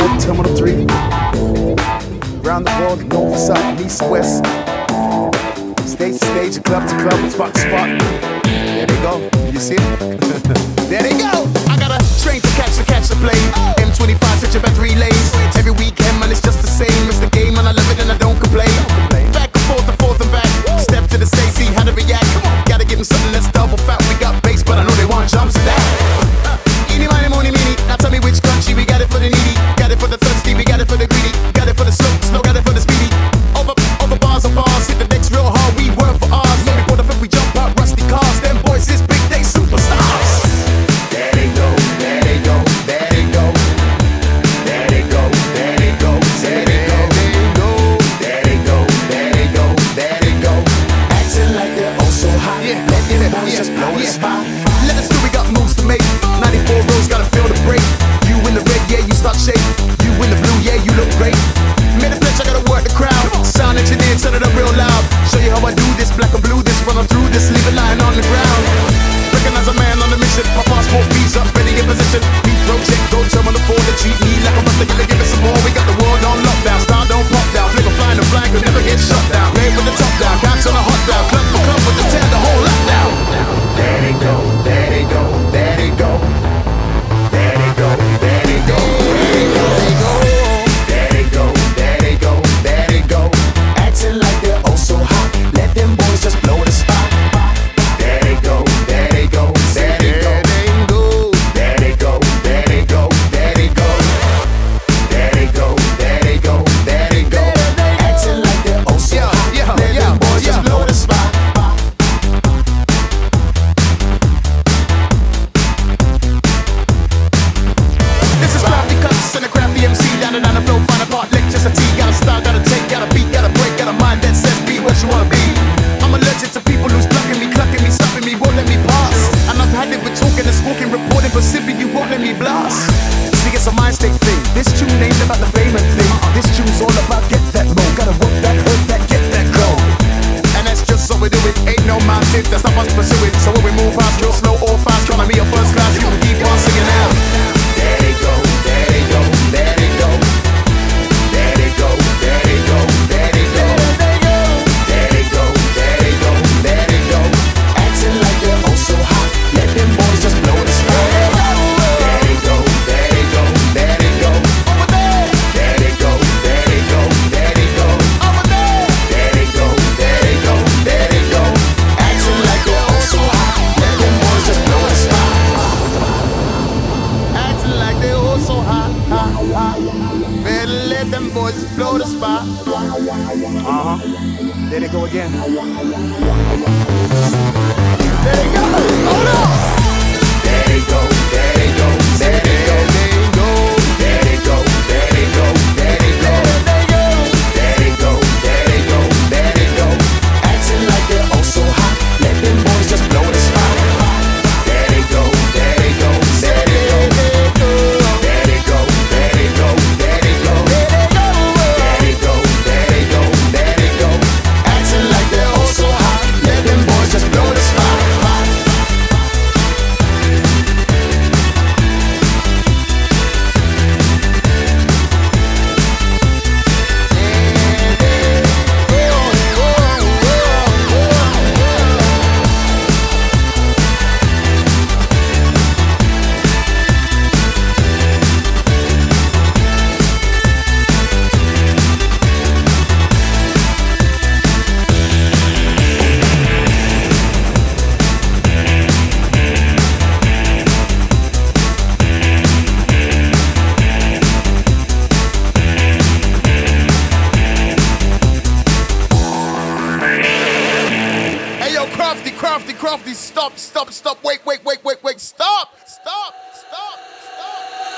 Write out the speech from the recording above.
Terminal 3. Round the world, north, south, east, west. Stage to stage, club to club, spot to spot. There they go. You see it? There they go. I got a train to catch the plane. M25 switching back 3 lanes. Every weekend, man, it's just the same. It's the game, and I love it, and I don't complain. Back and forth and back. Step to the stage, see how to react. Gotta give them something that's double fat. We got bass, but I know they want jumps to that. Eeny, miny, money, mini. Now tell me which country. We got it for the needy, got it for the thirsty, we got it for the greedy, got it for the slow, got it for the speedy. Over bars and bars, hit the decks real hard. We work for ours. No report if we jump out rusty cars. Them boys is big, they superstars. There they go, there they go, there they go. There they go, there they go, there they go. There they go, there they go, there they go. Acting like they're oh so hot. Let them boys just blow the spot. Let us do, we got moves to make. 94 rows, gotta feel the break. You in the red, yeah, you start shaking. You in the blue, yeah, you look great. Made a pledge, I gotta work the crowd. Sound engineer, turn it up real loud. Show you how I do this, black and blue, this, run on through this, leave it lying on the ground. Recognize a man on a mission, my passport, visa, ready in position. Heathrow check, go Terminal 4, they treat me like a must, they gonna give it some more. We got the world on lockdown, star don't pop down. Flick a flying, the flag could never get shut down. Play with the top down, cats on the hot down. Club for club, with the tear the whole lot down. There they go, there they go, there they go. There they go, there they go, there they go. There they go, there they go, there they go. Acting like they're oh so hot. Let them boys just blow the spot. There they go, there they go, there they go. There they go, there they go, there they go. There they go, there they go, there they go. Acting like they're oh so hot. Let them boys just blow the spot. This is crafty cuts and a crafty MC. Down the flow, find a part, electricity. Got a style, got a take, got a beat, got a break, got a mind that says be what you wanna be. I'm allergic to people who's blocking me, clucking me, stopping me, won't let me pass. And I've had it with talking and squawking, reporting, but simply you won't let me blast. See, it's a mind state thing. This tune ain't about the fame and thing. This tune's all about get that mo, gotta work that, hurt that, get that go. And that's just how we do it. Ain't no mountain that's not us pursue it. So when we move past, real slow or fast, trying to be a first class, you can keep on singing out. There they go, there they go, there they go. There they go, there they go, there they go. There they go, there they go, there they go. Acting like they're oh so hot. Let them boys just blow the spot. There they go, there they go, there they go. There they go, there they go, there they go. There they go, there they go, there they go. Acting like they're oh so hot. Let them boys just blow the spot. Acting like they're oh so hot, hot, hot. Better let them boys just blow the spot. There they go again. There they go. Hold on. There they go. There they go. There they go. There they go. There they go. There they go. There they go. There they go. There they go. Acting like they're oh so hot. Let them boys just blow the spot. There they go. There they go. There they go. There they go. There they go. There they go. There they go. There they go. There they go. Acting like they're oh so hot. Let them boys just blow the spot. Crafty, stop, wait.